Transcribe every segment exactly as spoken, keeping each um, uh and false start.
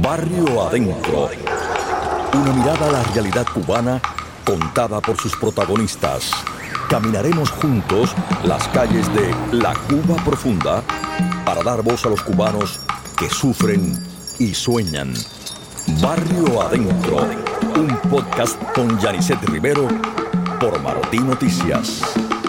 Barrio Adentro. Una mirada a la realidad cubana contada por sus protagonistas. Caminaremos juntos las calles de la Cuba profunda para dar voz a los cubanos que sufren y sueñan. Barrio Adentro, un podcast con Yanisset Rivero por Martí Noticias.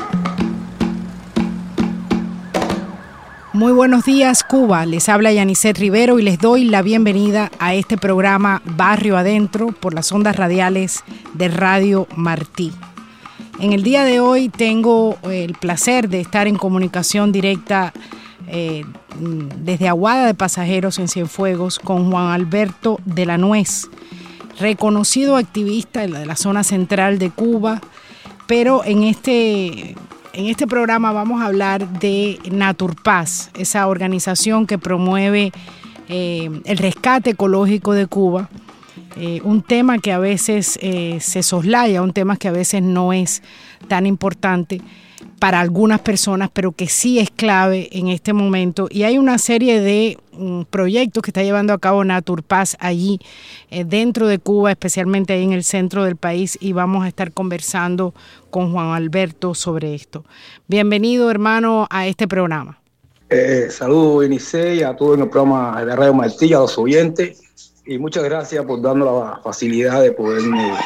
Muy buenos días, Cuba. Les habla Yanisset Rivero y les doy la bienvenida a este programa Barrio Adentro por las ondas radiales de Radio Martí. En el día de hoy tengo el placer de estar en comunicación directa eh, desde Aguada de Pasajeros en Cienfuegos con Juan Alberto de la Nuez, reconocido activista de la zona central de Cuba, pero en este... En este programa vamos a hablar de Naturpaz, esa organización que promueve eh, el rescate ecológico de Cuba, eh, un tema que a veces eh, se soslaya, un tema que a veces no es tan importante para algunas personas, pero que sí es clave en este momento. Y hay una serie de um, proyectos que está llevando a cabo Naturpaz allí eh, dentro de Cuba, especialmente ahí en el centro del país, y vamos a estar conversando con Juan Alberto sobre esto. Bienvenido, hermano, a este programa. Eh, saludos, Yanisset, y a todos en el programa de Radio Martí, a los oyentes, y muchas gracias por darnos la facilidad de poder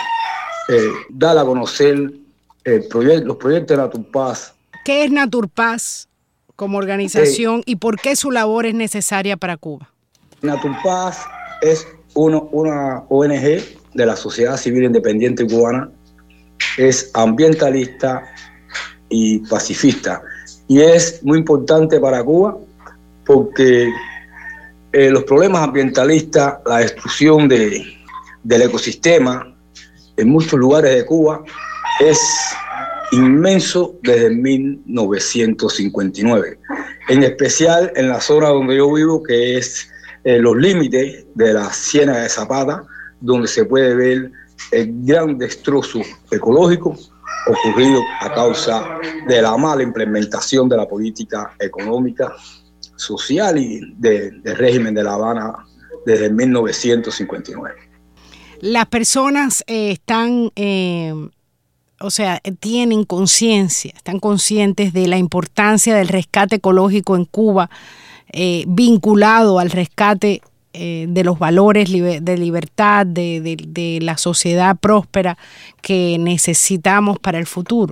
eh, dar a conocer el proyecto, los proyectos de Naturpaz. ¿Qué es Naturpaz como organización eh, y por qué su labor es necesaria para Cuba? Naturpaz es uno, una O N G de la Sociedad Civil Independiente Cubana, es ambientalista y pacifista, y es muy importante para Cuba porque eh, los problemas ambientalistas, la destrucción de, del ecosistema en muchos lugares de Cuba es inmenso desde mil novecientos cincuenta y nueve, en especial en la zona donde yo vivo, que es eh, los límites de la Ciénaga de Zapata, donde se puede ver el gran destrozo ecológico ocurrido a causa de la mala implementación de la política económica, social y de, del régimen de La Habana desde mil novecientos cincuenta y nueve. Las personas eh, están... Eh... O sea, tienen conciencia, están conscientes de la importancia del rescate ecológico en Cuba, eh, vinculado al rescate eh, de los valores liber- de libertad, de, de, de la sociedad próspera que necesitamos para el futuro.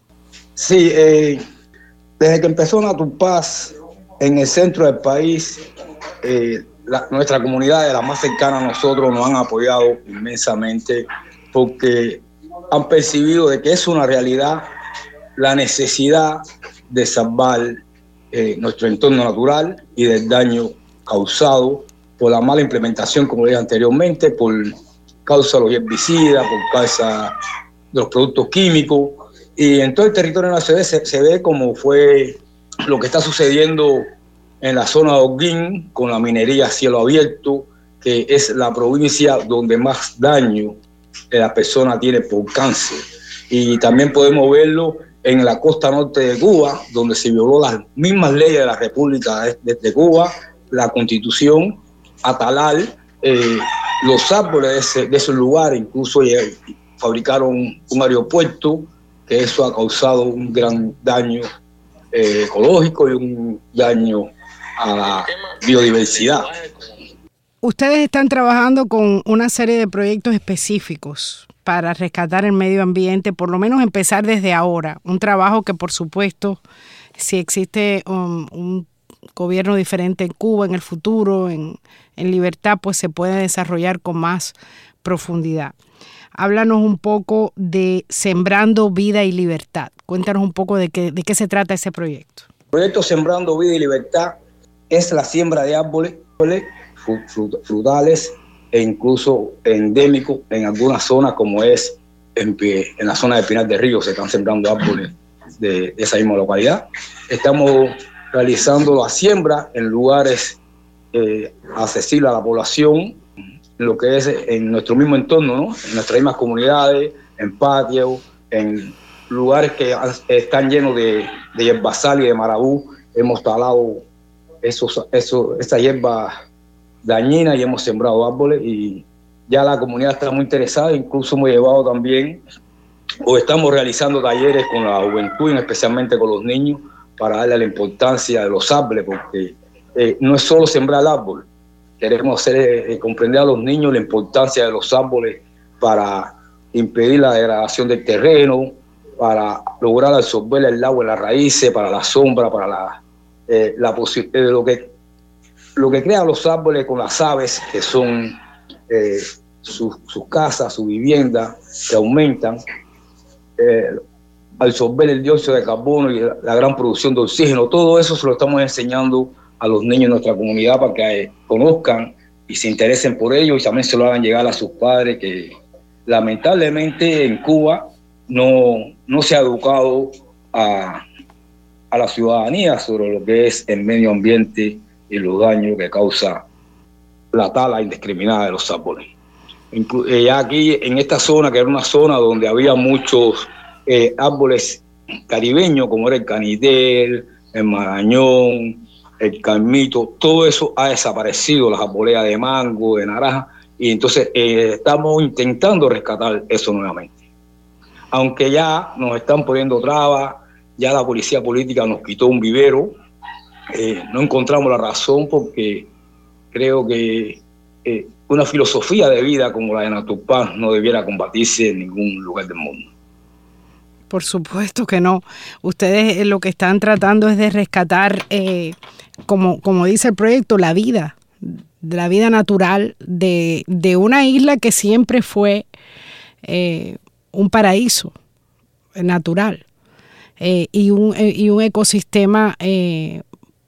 Sí, eh, desde que empezó Naturpaz en el centro del país, eh, la, nuestra comunidad de la más cercana a nosotros nos han apoyado inmensamente porque han percibido de que es una realidad la necesidad de salvar eh, nuestro entorno natural y del daño causado por la mala implementación, como dije anteriormente, por causa de los herbicidas, por causa de los productos químicos. Y en todo el territorio nacional se, se ve como fue lo que está sucediendo en la zona de Holguín con la minería a cielo abierto, que es la provincia donde más daño la persona tiene por cáncer. Y también podemos verlo en la costa norte de Cuba, donde se violó las mismas leyes de la República de, de, de Cuba, la Constitución, a talar eh, los árboles de, ese, de esos lugares. Incluso eh, fabricaron un aeropuerto, que eso ha causado un gran daño eh, ecológico y un daño a la biodiversidad. Ustedes están trabajando con una serie de proyectos específicos para rescatar el medio ambiente, por lo menos empezar desde ahora. Un trabajo que, por supuesto, si existe um, un gobierno diferente en Cuba en el futuro, en, en libertad, pues se puede desarrollar con más profundidad. Háblanos un poco de Sembrando Vida y Libertad. Cuéntanos un poco de qué, de qué se trata ese proyecto. El proyecto Sembrando Vida y Libertad es la siembra de árboles frutales e incluso endémicos en algunas zonas, como es en, en la zona de Pinar del Río, se están sembrando árboles de, de esa misma localidad. Estamos realizando la siembra en lugares eh, accesibles a la población, en lo que es en nuestro mismo entorno, ¿no? En nuestras mismas comunidades, en patios, en lugares que están llenos de, de yerbasal y de marabú. Hemos talado esos, esos, esa hierba dañinas y hemos sembrado árboles y ya la comunidad está muy interesada. Incluso hemos llevado también o estamos realizando talleres con la juventud, especialmente con los niños, para darle la importancia de los árboles, porque eh, no es solo sembrar el árbol. Queremos hacer eh, comprender a los niños la importancia de los árboles para impedir la degradación del terreno, para lograr absorber el agua en las raíces, para la sombra, para la, eh, la eh, lo que lo que crean los árboles con las aves, que son eh, sus, sus casas, su vivienda, que aumentan, eh, absorber el dióxido de carbono y la, la gran producción de oxígeno. Todo eso se lo estamos enseñando a los niños de nuestra comunidad para que eh, conozcan y se interesen por ello y también se lo hagan llegar a sus padres, que lamentablemente en Cuba no, no se ha educado a, a la ciudadanía sobre lo que es el medio ambiente y los daños que causa la tala indiscriminada de los árboles. Inclu eh, ya aquí en esta zona, que era una zona donde había muchos eh, árboles caribeños, como era el canitel, el marañón, el calmito, todo eso ha desaparecido, las arboledas de mango, de naranja, y entonces eh, estamos intentando rescatar eso nuevamente. Aunque ya nos están poniendo trabas, ya la policía política nos quitó un vivero, eh, no encontramos la razón porque creo que eh, una filosofía de vida como la de Natupán no debiera combatirse en ningún lugar del mundo. Por supuesto que no. Ustedes lo que están tratando es de rescatar, eh, como, como dice el proyecto, la vida, la vida natural de, de una isla que siempre fue eh, un paraíso natural eh, y, un, eh, y un ecosistema eh,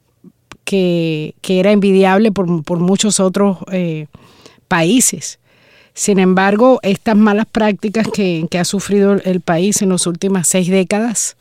que, que era envidiable por, por muchos otros eh, países. Sin embargo, estas malas prácticas que, que ha sufrido el país en las últimas seis décadas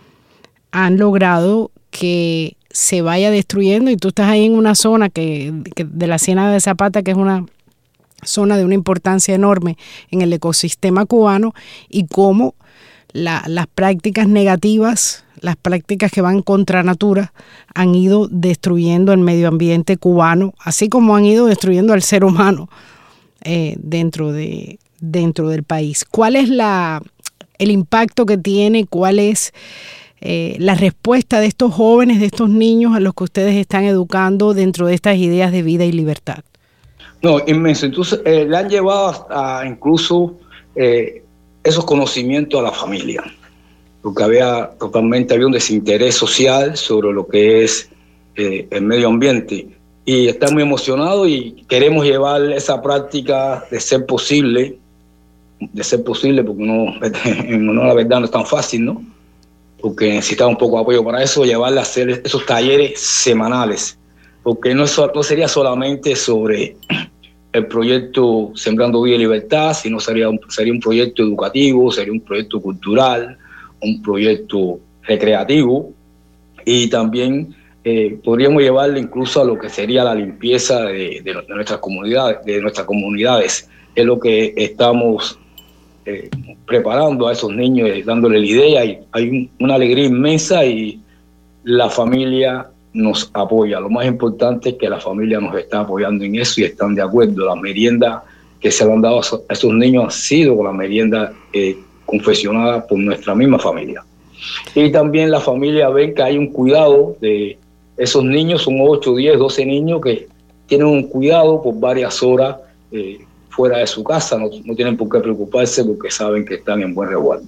han logrado que se vaya destruyendo, y tú estás ahí en una zona que, que de la Ciénaga de Zapata, que es una zona de una importancia enorme en el ecosistema cubano, y cómo la, las prácticas negativas, las prácticas que van contra natura, han ido destruyendo el medio ambiente cubano, así como han ido destruyendo al ser humano eh, dentro de dentro del país. ¿Cuál es la el impacto que tiene? ¿Cuál es eh, la respuesta de estos jóvenes, de estos niños a los que ustedes están educando dentro de estas ideas de vida y libertad? No, inmenso. Entonces, eh, le han llevado hasta incluso eh, esos conocimientos a la familia, porque había totalmente había un desinterés social sobre lo que es eh, el medio ambiente. Y están muy emocionados y queremos llevar esa práctica de ser posible, de ser posible, porque no, no la verdad no es tan fácil, ¿no? Porque necesitamos un poco de apoyo para eso, llevarla a hacer esos talleres semanales, porque no, es, no sería solamente sobre el proyecto Sembrando Vida y Libertad, sino sería un, sería un proyecto educativo, sería un proyecto cultural, un proyecto recreativo, y también eh, podríamos llevarle incluso a lo que sería la limpieza de, de, de nuestras comunidades, de nuestras comunidades. Es lo que estamos eh, preparando a esos niños, eh, dándole la idea, y hay un, una alegría inmensa, y la familia nos apoya. Lo más importante es que la familia nos está apoyando en eso y están de acuerdo. La merienda que se le han dado a esos niños ha sido la merienda eh, confeccionada por nuestra misma familia. Y también la familia ven que hay un cuidado de esos niños, son ocho, diez, doce niños que tienen un cuidado por varias horas eh, fuera de su casa. No, no tienen por qué preocuparse porque saben que están en buen resguardo.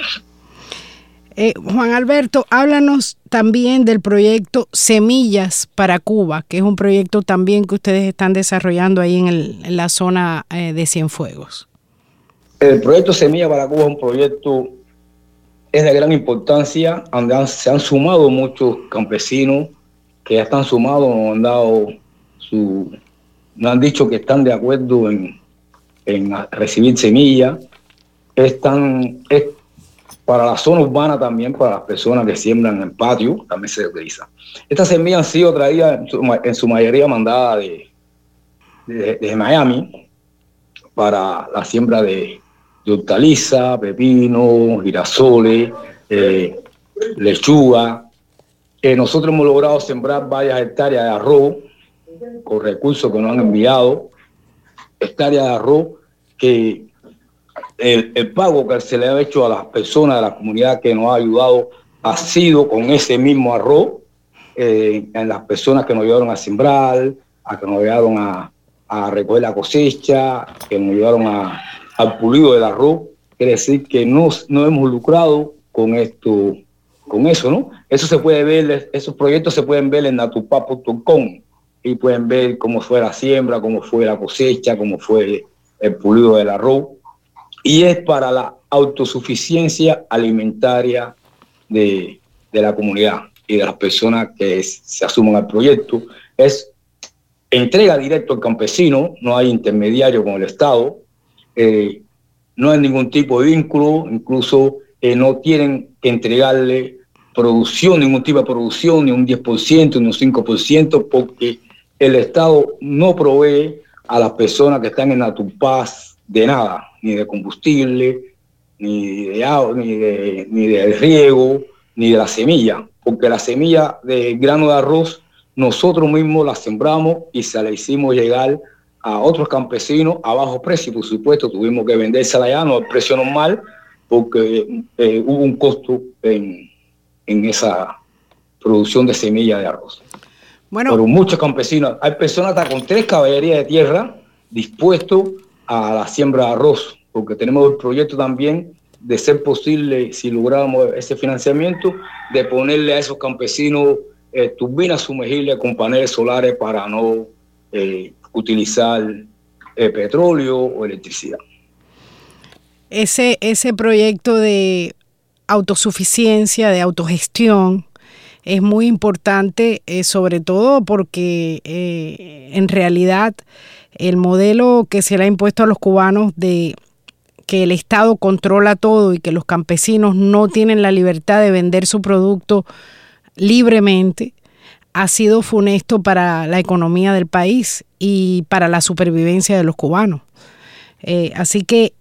Eh, Juan Alberto, háblanos también del proyecto Semillas para Cuba, que es un proyecto también que ustedes están desarrollando ahí en, el, en la zona eh, de Cienfuegos. El proyecto Semillas para Cuba es un proyecto es de gran importancia, donde han, se han sumado muchos campesinos que ya están sumados, nos han dado su, nos han dicho que están de acuerdo en, en recibir semillas. Están, es para la zona urbana también, para las personas que siembran en patio, también se utiliza. Estas semillas han sido traídas en su, en su mayoría mandadas de, de, de Miami para la siembra de, de hortaliza, pepino, girasoles, eh, lechuga. Eh, nosotros hemos logrado sembrar varias hectáreas de arroz con recursos que nos han enviado, hectáreas de arroz, que el, el pago que se le ha hecho a las personas de la comunidad que nos ha ayudado ha sido con ese mismo arroz, eh, en las personas que nos ayudaron a sembrar, a que nos ayudaron a, a recoger la cosecha, que nos ayudaron a, al pulido del arroz. Quiere decir que no, no hemos lucrado con esto, con eso, ¿no? Eso se puede ver, esos proyectos se pueden ver en natupá punto com y pueden ver cómo fue la siembra, cómo fue la cosecha, cómo fue el pulido del arroz. Y es para la autosuficiencia alimentaria de, de la comunidad y de las personas que es, se asumen al proyecto. Es entrega directo al campesino, no hay intermediario con el Estado, eh, no hay ningún tipo de vínculo, incluso eh, no tienen que entregarle producción, ningún tipo de producción, ni un diez por ciento, ni un cinco por ciento, porque el Estado no provee a las personas que están en Natupás de nada, ni de combustible, ni de agua, ni de, ni de riego, ni de la semilla, porque la semilla de grano de arroz nosotros mismos la sembramos y se la hicimos llegar a otros campesinos a bajo precio. Por supuesto, tuvimos que vendérsela ya, no al precio normal, porque eh, hubo un costo en, en esa producción de semilla de arroz. Bueno, pero muchos campesinos, hay personas hasta con tres caballerías de tierra dispuestos a la siembra de arroz, porque tenemos el proyecto también de ser posible, si logramos ese financiamiento, de ponerle a esos campesinos eh, turbinas sumergibles con paneles solares para no eh, utilizar eh, petróleo o electricidad. Ese, ese proyecto de autosuficiencia, de autogestión, es muy importante, eh, sobre todo porque eh, en realidad el modelo que se le ha impuesto a los cubanos de que el Estado controla todo y que los campesinos no tienen la libertad de vender su producto libremente, ha sido funesto para la economía del país y para la supervivencia de los cubanos. Eh, así que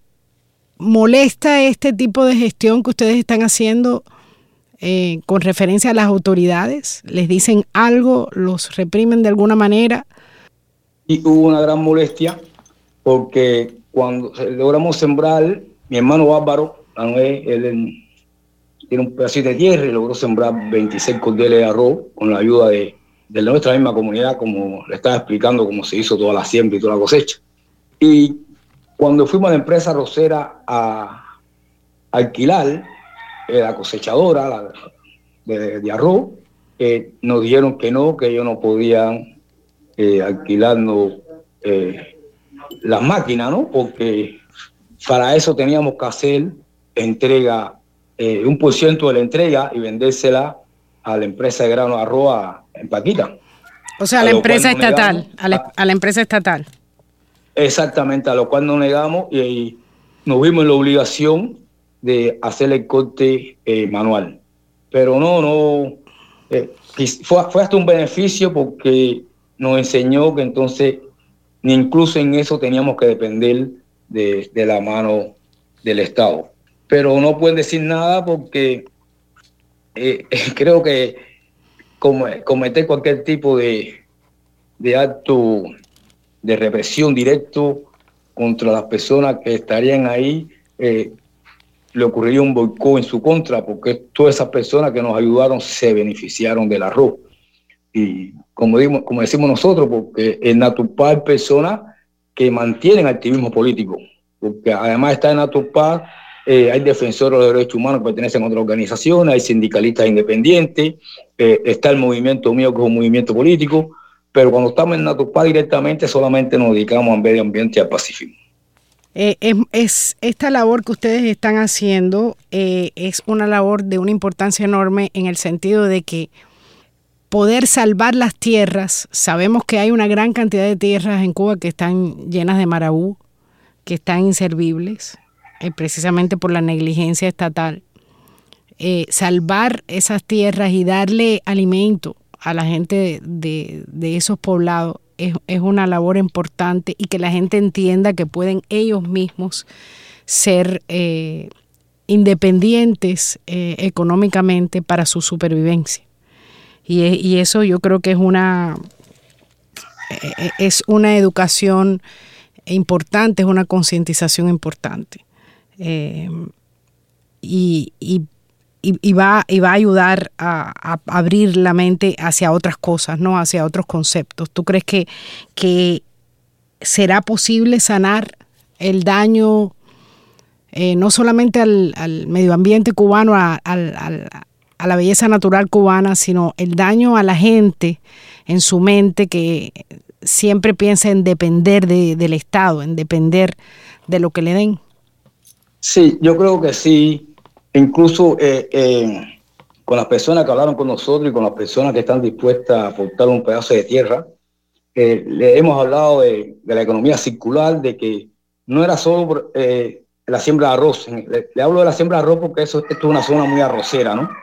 molesta este tipo de gestión que ustedes están haciendo eh, con referencia a las autoridades. ¿Les dicen algo? ¿Los reprimen de alguna manera? Y hubo una gran molestia porque cuando logramos sembrar, mi hermano Álvaro, él, él tiene un pedacito de tierra y logró sembrar veintiséis cordeles de arroz con la ayuda de, de nuestra misma comunidad, como le estaba explicando cómo se hizo toda la siembra y toda la cosecha. Y cuando fuimos a la empresa arrocera a, a alquilar eh, la cosechadora la, de, de arroz, eh, nos dijeron que no, que ellos no podían eh, alquilarnos eh, las máquinas, ¿no? Porque para eso teníamos que hacer entrega, eh, un por ciento de la entrega y vendérsela a la empresa de grano de arroz a, en Paquita. O sea, a la empresa estatal, negamos, a, la, a la empresa estatal. Exactamente, a lo cual nos negamos y, y nos vimos en la obligación de hacer el corte eh, manual. Pero no, no, eh, fue, fue hasta un beneficio porque nos enseñó que entonces ni incluso en eso teníamos que depender de, de la mano del Estado. Pero no pueden decir nada porque eh, creo que cometer cualquier tipo de, de acto de represión directo contra las personas que estarían ahí, eh, le ocurriría un boicot en su contra, porque todas esas personas que nos ayudaron se beneficiaron del arroz. Y como, digo, como decimos nosotros, porque en Natupá hay personas que mantienen activismo político, porque además está en Natupá, eh, hay defensores de los derechos humanos que pertenecen a otras organizaciones, hay sindicalistas independientes, eh, está el movimiento mío que es un movimiento político, pero cuando estamos en Natupá directamente solamente nos dedicamos al medio ambiente y al pacifismo. Eh, es, es esta labor que ustedes están haciendo eh, es una labor de una importancia enorme en el sentido de que poder salvar las tierras, sabemos que hay una gran cantidad de tierras en Cuba que están llenas de marabú, que están inservibles, eh, precisamente por la negligencia estatal. Eh, salvar esas tierras y darle alimento a la gente de, de esos poblados es, es una labor importante y que la gente entienda que pueden ellos mismos ser eh, independientes eh, económicamente para su supervivencia. Y, y eso yo creo que es una, es una educación importante, es una concientización importante. Eh, y, y, y, va, y va a ayudar a, a abrir la mente hacia otras cosas, ¿no? Hacia otros conceptos. ¿Tú crees que, que será posible sanar el daño eh, no solamente al, al medio ambiente cubano, a, a, a, a la belleza natural cubana, sino el daño a la gente en su mente que siempre piensa en depender de, del Estado, en depender de lo que le den? Sí, yo creo que sí. Incluso eh, eh, con las personas que hablaron con nosotros y con las personas que están dispuestas a aportar un pedazo de tierra, eh, le hemos hablado de, de la economía circular, de que no era solo eh, la siembra de arroz. Le, le hablo de la siembra de arroz porque eso, esto es una zona muy arrocera, ¿no?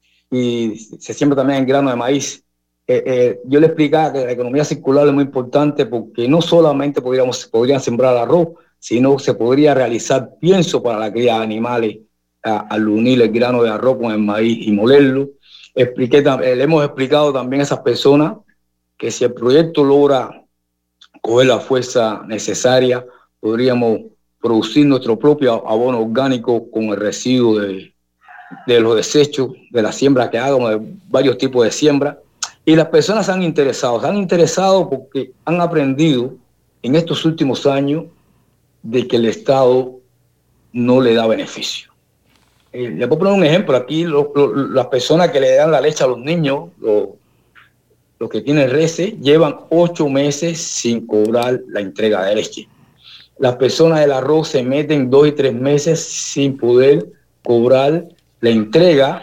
Y se siembra también en grano de maíz. Eh, eh, yo le explicaba que la economía circular es muy importante porque no solamente podríamos, podrían sembrar arroz, sino se podría realizar pienso para la cría de animales a, al unir el grano de arroz con el maíz y molerlo. Expliqué, le hemos explicado también a esas personas que si el proyecto logra coger la fuerza necesaria, podríamos producir nuestro propio abono orgánico con el residuo de, de los desechos de la siembra que hagamos, de varios tipos de siembra. Y las personas se han interesado, se han interesado porque han aprendido en estos últimos años de que el Estado no le da beneficio. Eh, le puedo poner un ejemplo. Aquí lo, lo, las personas que le dan la leche a los niños, los, los que tienen reses, llevan ocho meses sin cobrar la entrega de leche. Las personas del arroz se meten dos y tres meses sin poder cobrar la entrega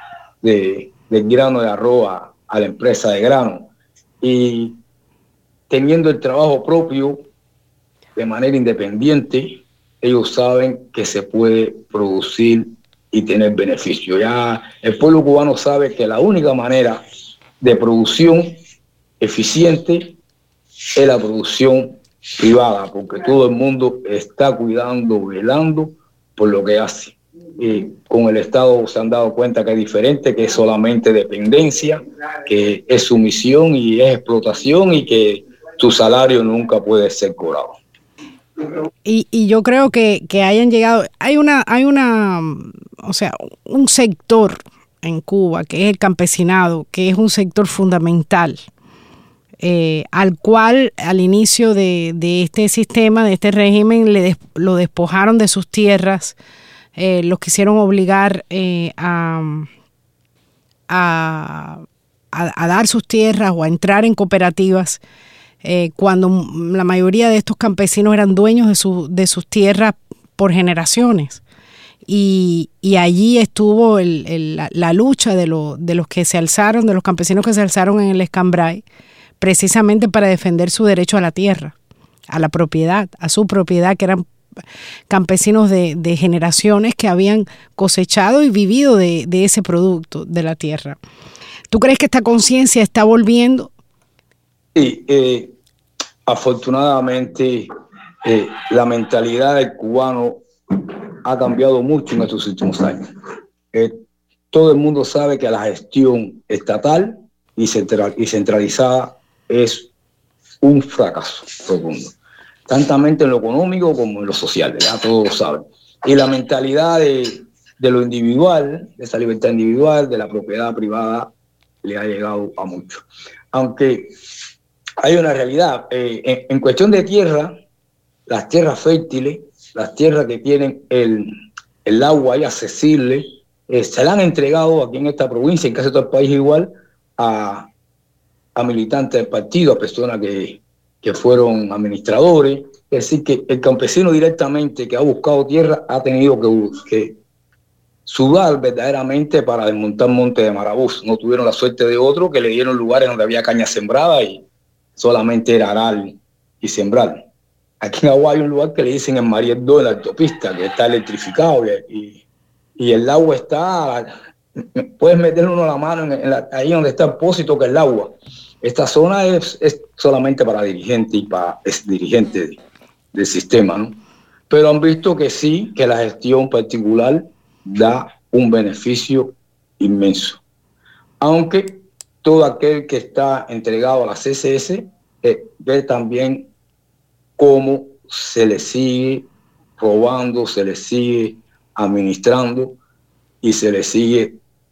de, del grano de arroz a, a la empresa de grano. Y teniendo el trabajo propio de manera independiente, ellos saben que se puede producir y tener beneficio. Ya el pueblo cubano sabe que la única manera de producción eficiente es la producción privada, porque todo el mundo está cuidando, velando por lo que hace. Y con el Estado se han dado cuenta que es diferente, que es solamente dependencia, que es sumisión y es explotación y que tu salario nunca puede ser cobrado. Y, y yo creo que, que hayan llegado, hay una, hay una, o sea, un sector en Cuba que es el campesinado, que es un sector fundamental, eh, al cual al inicio de, de este sistema, de este régimen, le des, lo despojaron de sus tierras, eh, los quisieron obligar eh, a, a, a, a dar sus tierras o a entrar en cooperativas. Eh, cuando la mayoría de estos campesinos eran dueños de, su, de sus tierras por generaciones. Y, y allí estuvo el, el, la, la lucha de, lo, de los que se alzaron, de los campesinos que se alzaron en el Escambray, precisamente para defender su derecho a la tierra, a la propiedad, a su propiedad, que eran campesinos de, de generaciones que habían cosechado y vivido de, de ese producto de la tierra. ¿Tú crees que esta conciencia está volviendo? Sí, eh, afortunadamente eh, la mentalidad del cubano ha cambiado mucho en estos últimos años. Eh, todo el mundo sabe que la gestión estatal y, central, y centralizada es un fracaso rotundo, tantamente en lo económico como en lo social, ya todos lo saben. Y la mentalidad de, de lo individual, de esa libertad individual, de la propiedad privada, le ha llegado a mucho. Aunque hay una realidad, eh, en, en cuestión de tierra, las tierras fértiles, las tierras que tienen el, el agua ahí accesible, eh, se le han entregado aquí en esta provincia, en casi todo el país igual, a, a militantes del partido, a personas que, que fueron administradores. Es decir, que el campesino directamente que ha buscado tierra ha tenido que, que sudar verdaderamente para desmontar Monte de Marabús. No tuvieron la suerte de otros que le dieron lugares donde había caña sembrada y solamente era arar y sembrar. Aquí en Agua hay un lugar que le dicen en Mariel-dos, en la autopista, que está electrificado y, y el agua está, puedes meterle uno la mano en, en la, ahí donde está el pósito, que es el agua. Esta zona es, es solamente para dirigentes y para dirigentes del sistema, ¿no? Pero han visto que sí, que la gestión particular da un beneficio inmenso. Aunque todo aquel que está entregado a la C C S eh, ver también cómo se le sigue robando, se le sigue administrando y se le sigue,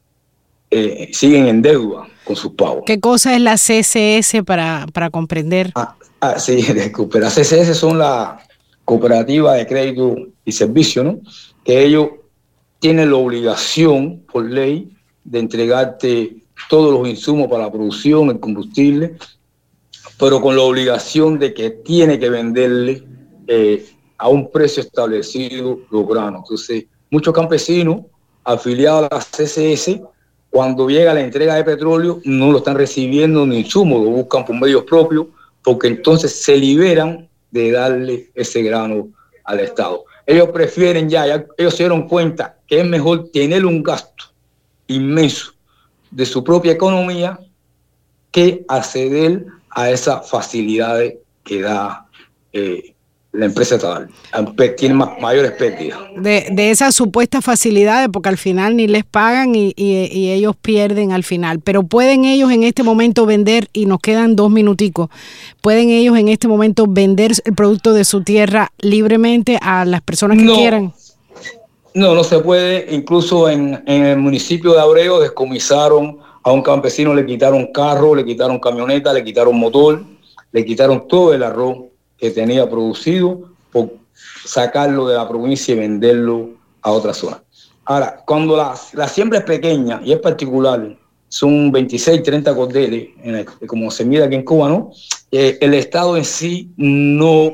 eh, siguen en deuda con sus pagos. ¿Qué cosa es la C C S para, para comprender? Ah, ah, sí, disculpe. Las C C S son la cooperativa de crédito y servicio, ¿no? Que ellos tienen la obligación por ley de entregarte todos los insumos para la producción, el combustible, pero con la obligación de que tiene que venderle eh, a un precio establecido los granos. Entonces, muchos campesinos afiliados a la C C S, cuando llega la entrega de petróleo, no lo están recibiendo ni insumos, lo buscan por medios propios, porque entonces se liberan de darle ese grano al Estado. Ellos prefieren ya, ya ellos se dieron cuenta que es mejor tener un gasto inmenso de su propia economía que acceder a esas facilidades que da eh, la empresa estatal. Tiene más, mayores pérdidas. De, de esas supuestas facilidades, porque al final ni les pagan y, y, y ellos pierden al final. Pero pueden ellos en este momento vender, y nos quedan dos minuticos, pueden ellos en este momento vender el producto de su tierra libremente a las personas que no, quieran. No, no se puede. Incluso en, en el municipio de Abreu descomisaron a un campesino, le quitaron carro, le quitaron camioneta, le quitaron motor, le quitaron todo el arroz que tenía producido por sacarlo de la provincia y venderlo a otra zona. Ahora, cuando la, la siembra es pequeña y es particular, son veintiséis, treinta cordeles, en el, como se mide aquí en Cuba, ¿no? Eh, el Estado en sí no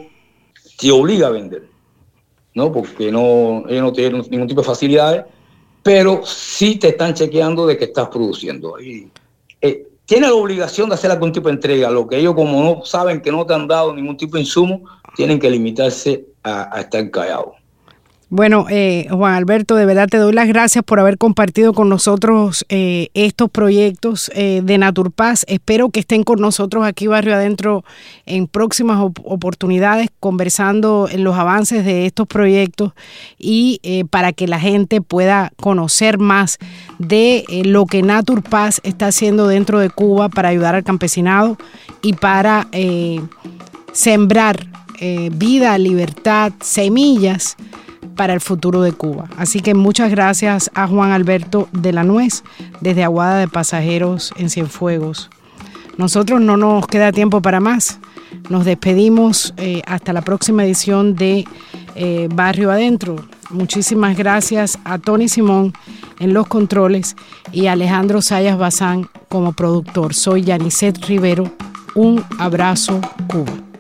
te obliga a vender, ¿no? Porque no, ellos no tienen ningún tipo de facilidades, pero sí te están chequeando de que estás produciendo. Y, eh, tiene la obligación de hacer algún tipo de entrega. Lo que ellos, como no saben que no te han dado ningún tipo de insumo, tienen que limitarse a, a estar callados. Bueno, eh, Juan Alberto, de verdad te doy las gracias por haber compartido con nosotros eh, estos proyectos eh, de Naturpaz. Espero que estén con nosotros aquí Barrio Adentro en próximas op- oportunidades, conversando en los avances de estos proyectos y eh, para que la gente pueda conocer más de eh, lo que Naturpaz está haciendo dentro de Cuba para ayudar al campesinado y para eh, sembrar eh, vida, libertad, semillas para el futuro de Cuba. Así que muchas gracias a Juan Alberto de la Nuez desde Aguada de Pasajeros en Cienfuegos. Nosotros no nos queda tiempo para más. Nos despedimos eh, hasta la próxima edición de eh, Barrio Adentro. Muchísimas gracias a Tony Simón en los controles y a Alejandro Sayas Bazán como productor. Soy Yanisset Rivero. Un abrazo, Cuba.